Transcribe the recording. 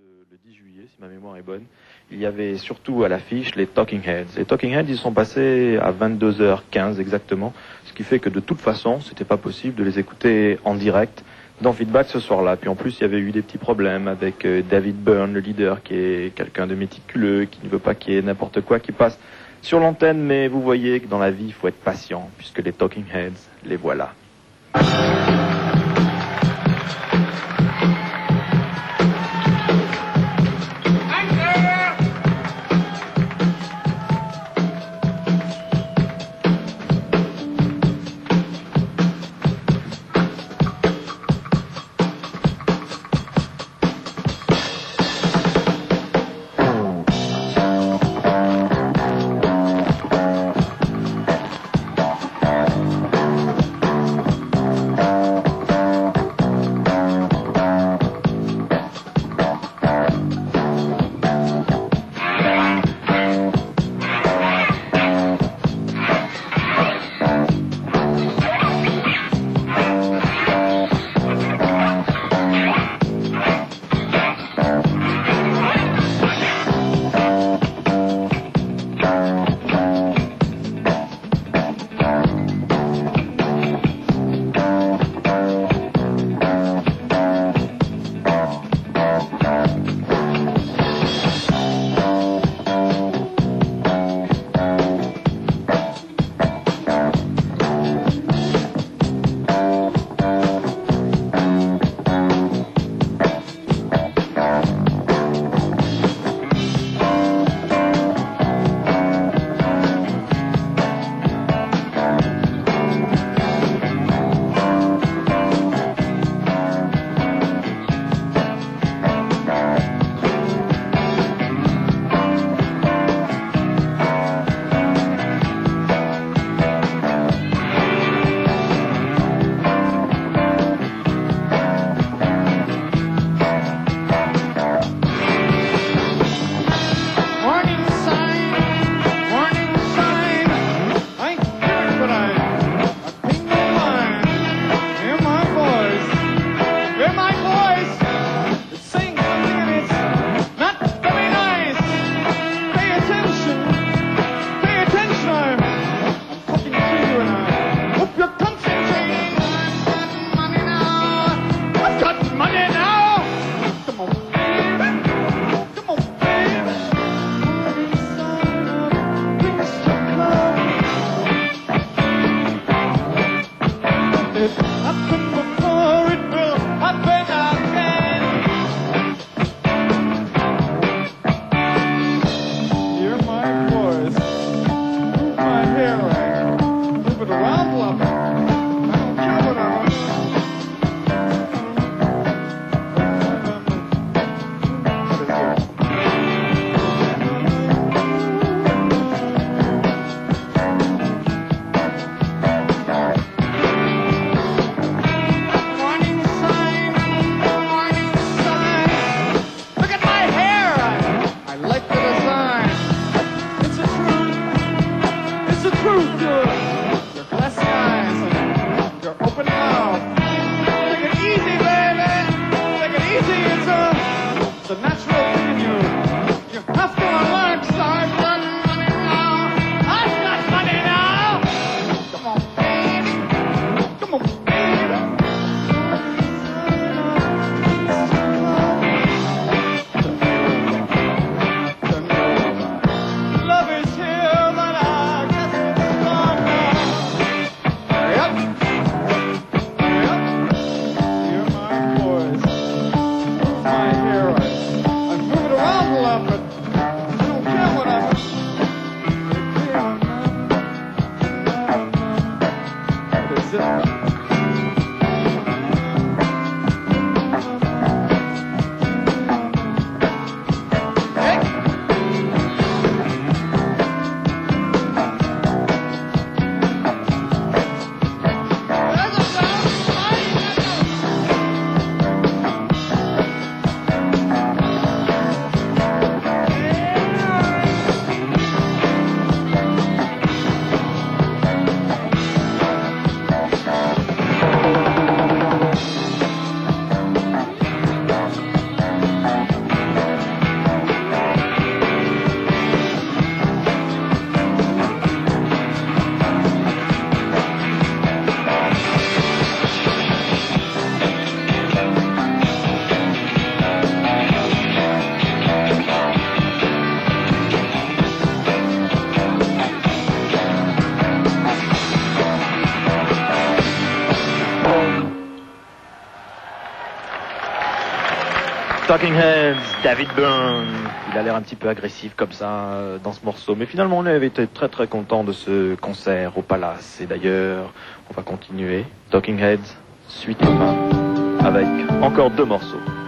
le 10 juillet, si ma mémoire est bonne, il y avait surtout à l'affiche les Talking Heads. Les Talking Heads, ils sont passés à 22h15 exactement, ce qui fait que de toute façon, c'était pas possible de les écouter en direct dans Feedback ce soir-là. Puis en plus, il y avait eu des petits problèmes avec David Byrne, le leader, qui est quelqu'un de méticuleux, qui ne veut pas qu'il y ait n'importe quoi qui passe sur l'antenne, mais vous voyez que dans la vie, il faut être patient, puisque les Talking Heads, les voilà. Talking Heads, David Byrne. Il a l'air un petit peu agressif comme ça dans ce morceau. Mais finalement, on avait été très très content de ce concert au Palace. Et d'ailleurs, on va continuer. Talking Heads, suite 1, avec encore 2 morceaux.